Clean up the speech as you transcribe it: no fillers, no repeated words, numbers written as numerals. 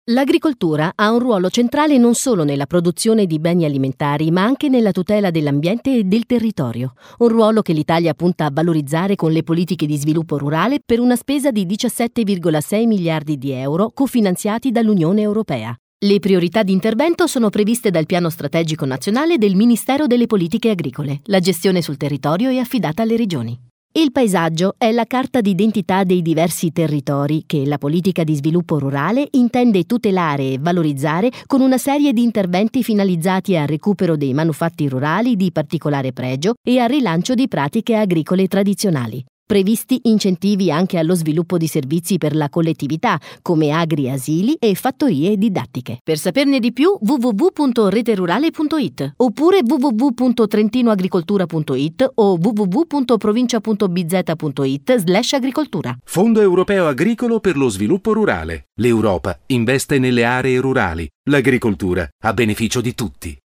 L'agricoltura ha un ruolo centrale non solo nella produzione di beni alimentari, ma anche nella tutela dell'ambiente e del territorio. Un ruolo che l'Italia punta a valorizzare con le politiche di sviluppo rurale per una spesa di 17,6 miliardi di euro cofinanziati dall'Unione Europea. Le priorità di intervento sono previste dal Piano Strategico Nazionale del Ministero delle Politiche Agricole. La gestione sul territorio è affidata alle regioni. Il paesaggio è la carta d'identità dei diversi territori che la politica di sviluppo rurale intende tutelare e valorizzare con una serie di interventi finalizzati al recupero dei manufatti rurali di particolare pregio e al rilancio di pratiche agricole tradizionali. Previsti incentivi anche allo sviluppo di servizi per la collettività, come agri-asili e fattorie didattiche. Per saperne di più, www.reterurale.it oppure www.trentinoagricoltura.it o www.provincia.bz.it/agricoltura. Fondo Europeo Agricolo per lo Sviluppo Rurale. L'Europa investe nelle aree rurali. L'agricoltura a beneficio di tutti.